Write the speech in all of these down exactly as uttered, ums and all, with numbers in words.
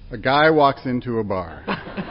A guy walks into a bar.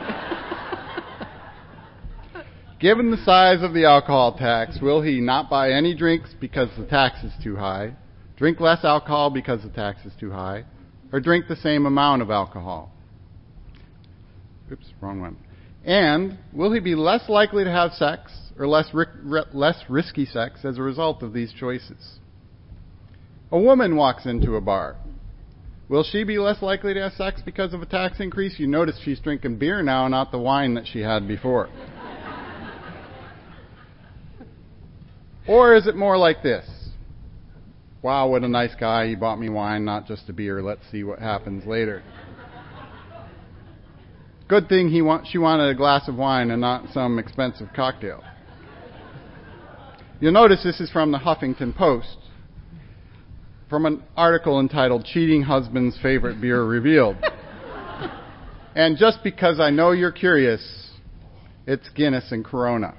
Given the size of the alcohol tax, will he not buy any drinks because the tax is too high, drink less alcohol because the tax is too high, or drink the same amount of alcohol? Oops, wrong one. And will he be less likely to have sex or less ri- ri- less risky sex as a result of these choices? A woman walks into a bar. Will she be less likely to have sex because of a tax increase? You notice she's drinking beer now, not the wine that she had before. Or is it more like this? Wow, what a nice guy. He bought me wine, not just a beer. Let's see what happens later. Good thing he want, she wanted a glass of wine and not some expensive cocktail. You'll notice this is from the Huffington Post, from an article entitled Cheating Husband's Favorite Beer Revealed. And just because I know you're curious, it's Guinness and Corona.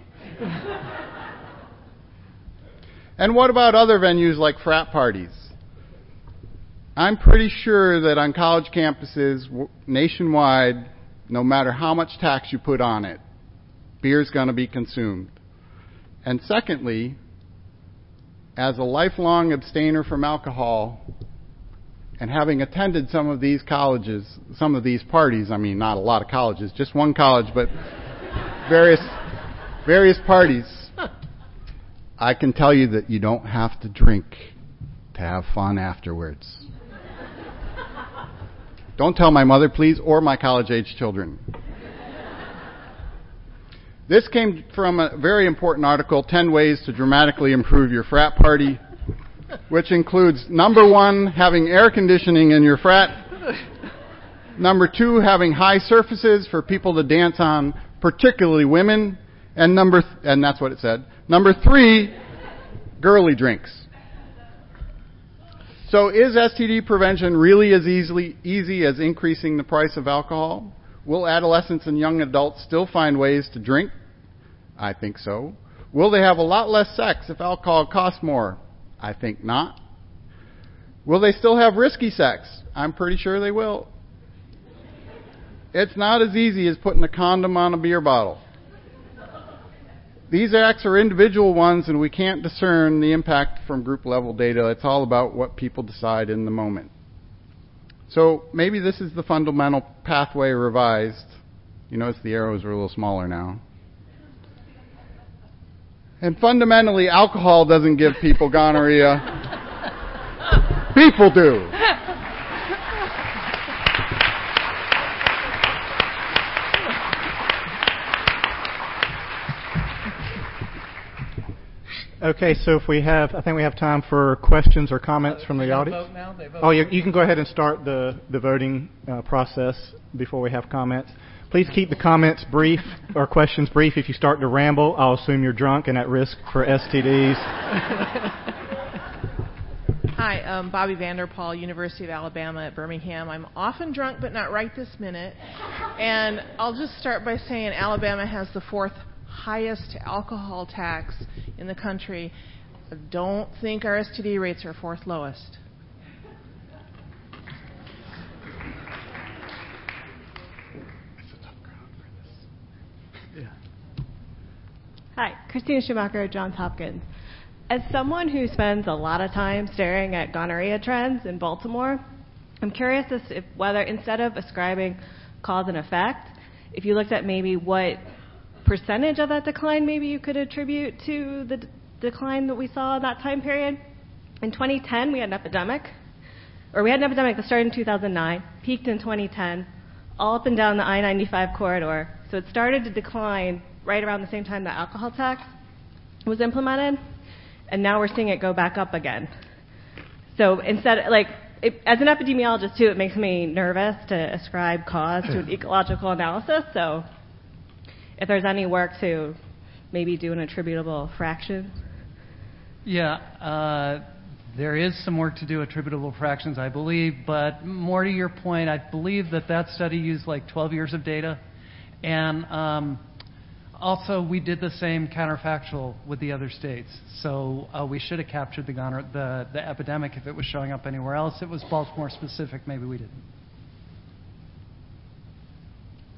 And what about other venues like frat parties? I'm pretty sure that on college campuses nationwide, no matter how much tax you put on it, beer's going to be consumed. And secondly, as a lifelong abstainer from alcohol and having attended some of these colleges, some of these parties, I mean, not a lot of colleges, just one college, but various various parties, I can tell you that you don't have to drink to have fun afterwards. Don't tell my mother, please, or my college-age children. This came from a very important article, ten Ways to Dramatically Improve Your Frat Party, which includes, number one, having air conditioning in your frat. Number two, having high surfaces for people to dance on, particularly women. And number, th- and that's what it said. Number three, girly drinks. So is S T D prevention really as easily easy as increasing the price of alcohol? Will adolescents and young adults still find ways to drink? I think so. Will they have a lot less sex if alcohol costs more? I think not. Will they still have risky sex? I'm pretty sure they will. It's not as easy as putting a condom on a beer bottle. These acts are individual ones, and we can't discern the impact from group-level data. It's all about what people decide in the moment. So maybe this is the fundamental pathway revised. You notice the arrows are a little smaller now. And fundamentally, alcohol doesn't give people gonorrhea. People do. Okay, so if we have, I think we have time for questions or comments uh, from the audience. Vote now? They vote oh, you, you can go ahead and start the, the voting uh, process before we have comments. Please keep the comments brief or questions brief. If you start to ramble, I'll assume you're drunk and at risk for S T Ds. Hi, um, Bobby Vanderpaul, University of Alabama at Birmingham. I'm often drunk, but not right this minute. And I'll just start by saying Alabama has the fourth highest alcohol tax in the country. I don't think our S T D rates are fourth lowest. It's a tough crowd for this. Yeah. Hi, Christina Schumacher at Johns Hopkins. As someone who spends a lot of time staring at gonorrhea trends in Baltimore, I'm curious as if whether instead of ascribing cause and effect, if you looked at maybe what percentage of that decline maybe you could attribute to the d- decline that we saw in that time period. In twenty ten, we had an epidemic, or we had an epidemic that started in two thousand nine, peaked in twenty ten, all up and down the I ninety-five corridor. So it started to decline right around the same time the alcohol tax was implemented, and now we're seeing it go back up again. So instead, like, it, as an epidemiologist too, it makes me nervous to ascribe cause to an ecological analysis. So if there's any work to maybe do an attributable fraction. Yeah, uh, there is some work to do attributable fractions, I believe, but more to your point, I believe that that study used like twelve years of data, and um, also we did the same counterfactual with the other states, so uh, we should have captured the, gonor- the the epidemic if it was showing up anywhere else. It was Baltimore specific, maybe we didn't.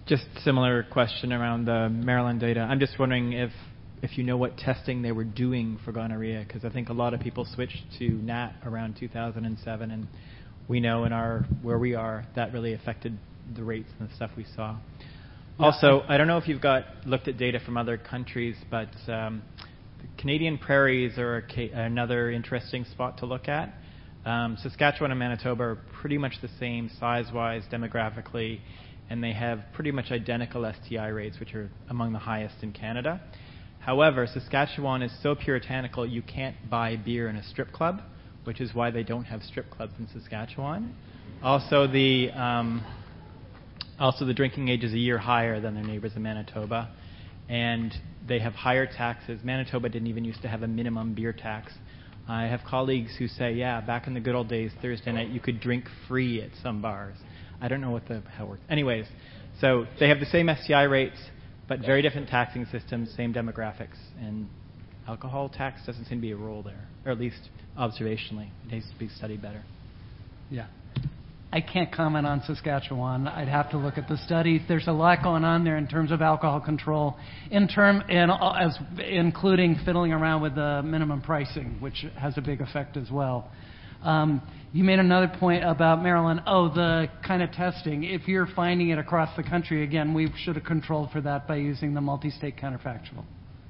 Just similar question around the Maryland data. I'm just wondering if if you know what testing they were doing for gonorrhea, because I think a lot of people switched to N A T around two thousand seven, and we know in our where we are that really affected the rates and the stuff we saw. Yeah. Also, I don't know if you've got looked at data from other countries, but um, the Canadian prairies are a ca- another interesting spot to look at. Um, Saskatchewan and Manitoba are pretty much the same size-wise, demographically, and they have pretty much identical S T I rates, which are among the highest in Canada. However, Saskatchewan is so puritanical you can't buy beer in a strip club, which is why they don't have strip clubs in Saskatchewan. Also, the um, also the drinking age is a year higher than their neighbors in Manitoba, and they have higher taxes. Manitoba didn't even used to have a minimum beer tax. I have colleagues who say, yeah, back in the good old days, Thursday night, you could drink free at some bars. I don't know what the how it works. Anyways, so they have the same S T I rates, but very different taxing systems, same demographics, and alcohol tax doesn't seem to be a role there, or at least observationally. It needs to be studied better. Yeah. I can't comment on Saskatchewan. I'd have to look at the study. There's a lot going on there in terms of alcohol control, in term and as including fiddling around with the minimum pricing, which has a big effect as well. Um, you made another point about Maryland. Oh, the kind of testing. If you're finding it across the country, again, we should have controlled for that by using the multi-state counterfactual.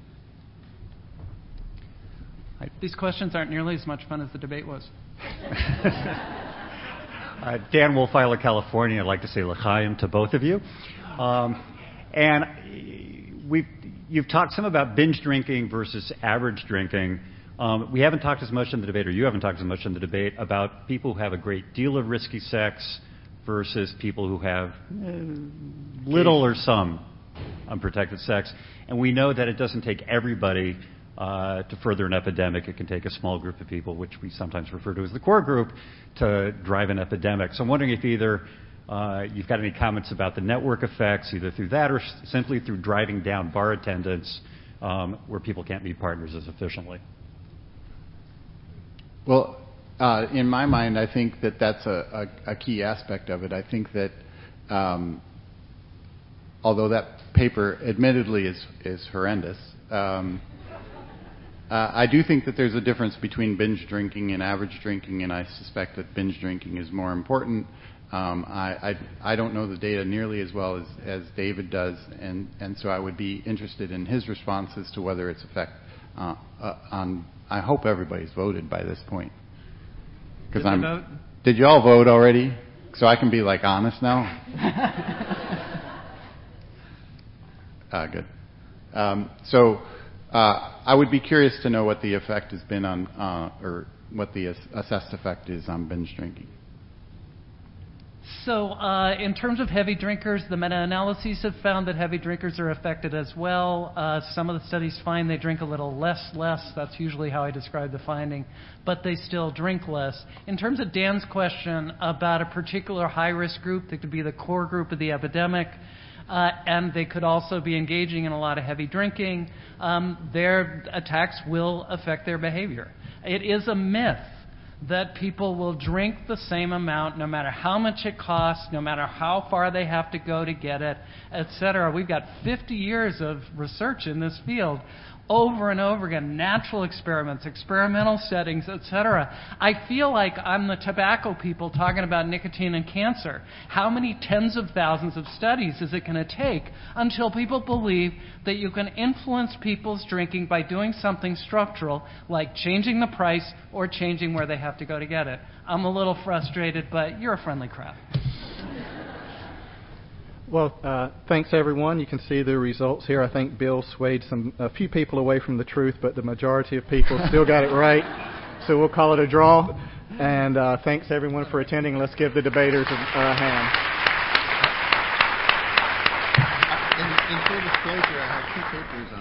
These questions aren't nearly as much fun as the debate was. Uh, Dan Wolfeiler, California. I'd like to say l'chaim to both of you. Um, and we've, you've talked some about binge drinking versus average drinking. Um, we haven't talked as much in the debate, or you haven't talked as much in the debate, about people who have a great deal of risky sex versus people who have uh, little or some unprotected sex. And we know that it doesn't take everybody Uh, to further an epidemic. It can take a small group of people, which we sometimes refer to as the core group, to drive an epidemic. So I'm wondering if either uh, you've got any comments about the network effects, either through that or s- simply through driving down bar attendance um, where people can't meet partners as efficiently. Well, uh, in my mind, I think that that's a, a, a key aspect of it. I think that um, although that paper admittedly is, is horrendous, um, Uh, I do think that there's a difference between binge drinking and average drinking, and I suspect that binge drinking is more important. Um, I, I, I don't know the data nearly as well as, as David does, and, and so I would be interested in his response as to whether its effect uh, uh, on. I hope everybody's voted by this point. Did I'm. they vote? Did you all vote already? So I can be like honest now. uh, good. Um, so. Uh, I would be curious to know what the effect has been on, uh, or what the ass- assessed effect is on binge drinking. So uh, in terms of heavy drinkers, the meta-analyses have found that heavy drinkers are affected as well. Uh, some of the studies find they drink a little less less. That's usually how I describe the finding. But they still drink less. In terms of Dan's question about a particular high-risk group, that could be the core group of the epidemic, Uh, and they could also be engaging in a lot of heavy drinking, um, their attacks will affect their behavior. It is a myth that people will drink the same amount no matter how much it costs, no matter how far they have to go to get it, et cetera. We've got fifty years of research in this field, over and over again, natural experiments, experimental settings, et cetera. I feel like I'm the tobacco people talking about nicotine and cancer. How many tens of thousands of studies is it going to take until people believe that you can influence people's drinking by doing something structural, like changing the price or changing where they have to go to get it? I'm a little frustrated, but you're a friendly crowd. Well, uh, thanks everyone. You can see the results here. I think Bill swayed some a few people away from the truth, but the majority of people still got it right. So we'll call it a draw. And uh, thanks everyone for attending. Let's give the debaters a, a hand. In, in full disclosure, I have two papers on